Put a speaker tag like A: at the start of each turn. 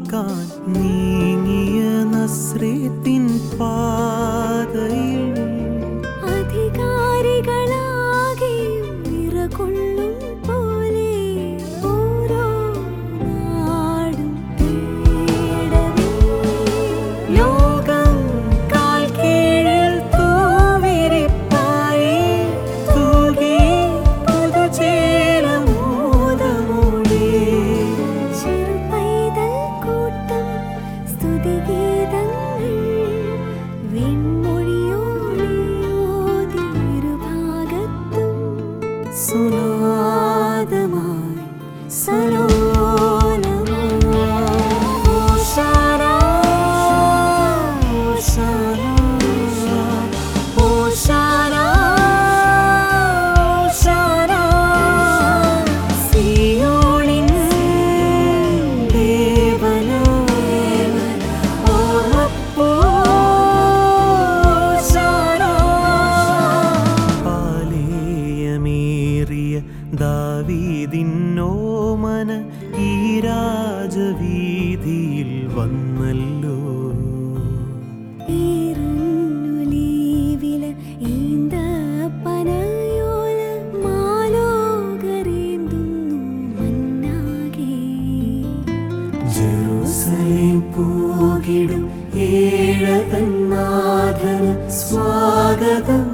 A: കാക്കാൻ നീങ്ങിയ നസ്രേത്തിൻ പാതയിൽ
B: അധികാരികളാകെ നിറകൊള്ളും പോലെ ഓരോ നാടും തേടവേ
A: ലോകം കാൽ കീഴിൽ തൂവിരിപ്പായി തൂകി പുതുചേലമോദമോടെ
B: ചെറുപൈതൽ കൂട്ടം സ്തുതിഗീതങ്ങൾ വെൺമൊഴിയോടെ ഓതി ഇരുഭാഗത്തും സുനാദമായി സലോലമായി ഓശാന ഓശാന ഓശാന ഓശാന സിയോണിൻ ദേവനായ ഓർമ്മപ്പൂ ഓശാന
A: പാലേയമേറിയ ദാവീദിന്നോമന ഈ രാജവീതിയിൽ വന്നല്ലോ.
B: ഈറുന്നുലീവില ഈന്തപ്പനയോല മാലോകരേന്തുന്നു മന്നാകെ
A: ജെറുസലേം പൂകിടും ഏഴതന്നാഥന സ്വാഗതം